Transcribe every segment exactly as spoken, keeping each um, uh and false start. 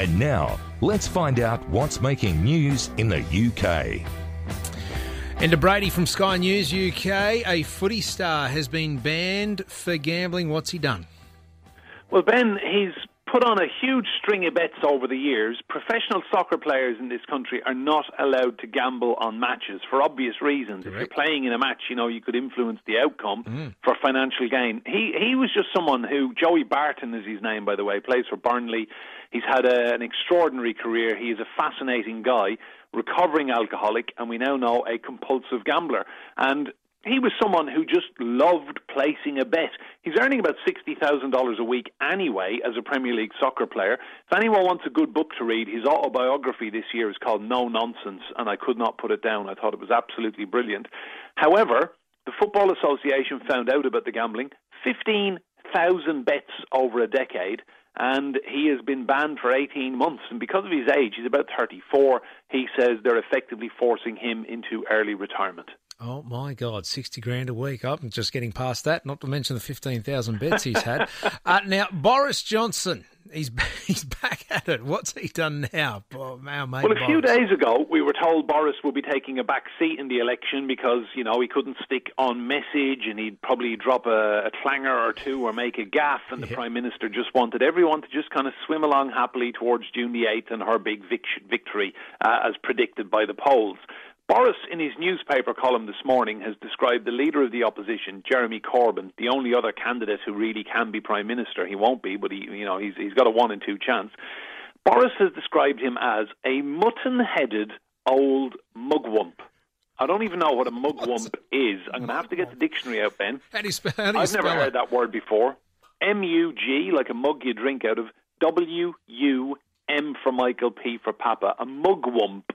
And now, let's find out what's making news in the U K. Enda Brady from Sky News U K. A footy star has been banned for gambling. What's he done? Well, Ben, he's put on a huge string of bets over the years. Professional soccer players in this country are not allowed to gamble on matches for obvious reasons. Correct. If you're playing in a match, you know, you could influence the outcome mm. for financial gain. He he was just someone who, Joey Barton is his name, by the way, plays for Burnley. He's had a, an extraordinary career. He is a fascinating guy, recovering alcoholic, and we now know a compulsive gambler. And he was someone who just loved placing a bet. He's earning about sixty thousand dollars a week anyway as a Premier League soccer player. If anyone wants a good book to read, his autobiography this year is called No Nonsense, and I could not put it down. I thought it was absolutely brilliant. However, the Football Association found out about the gambling, fifteen thousand bets over a decade, and he has been banned for eighteen months. And because of his age, he's about thirty-four, he says they're effectively forcing him into early retirement. Oh, my God, sixty grand a week. I'm just getting past that, not to mention the fifteen thousand bets he's had. uh, now, Boris Johnson, he's he's back at it. What's he done now? Oh, our mate well, a Boris. few days ago, we were told Boris would be taking a back seat in the election because, you know, he couldn't stick on message and he'd probably drop a, a clanger or two or make a gaffe, and yeah. the Prime Minister just wanted everyone to just kind of swim along happily towards June the eighth and her big vic- victory, uh, as predicted by the polls. Boris, in his newspaper column this morning, has described the leader of the opposition, Jeremy Corbyn, the only other candidate who really can be Prime Minister. He won't be, but he, you know, he's, he's got a one in two chance. Boris has described him as a mutton-headed old mugwump. I don't even know what a mugwump is. I'm going to have to get the dictionary out, Ben. How do you spell, how do you I've never spell heard it? that word before. M U G, like a mug you drink out of, W U M for Michael, P for Papa, a mugwump.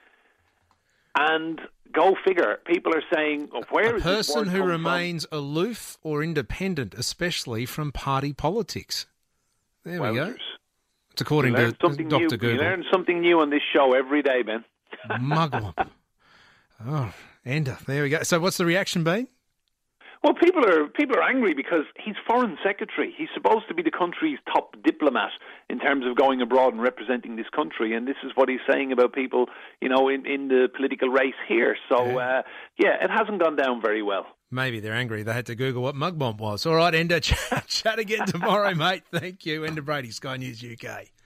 And go figure, people are saying, oh, where a is this word person who come remains from? aloof or independent, especially from party politics. There Wowzers. we go. It's according to Doctor New. Google. You learn something new on this show every day, Ben. Mugwump. Oh, Enda, there we go. So what's the reaction been? Well, people are people are angry because he's foreign secretary. He's supposed to be the country's top diplomat in terms of going abroad and representing this country, and this is what he's saying about people, you know, in, in the political race here. So, yeah. Uh, yeah, it hasn't gone down very well. Maybe they're angry. They had to Google what mug bomb was. All right, Enda, chat, chat again tomorrow, mate. Thank you. Enda Brady, Sky News U K.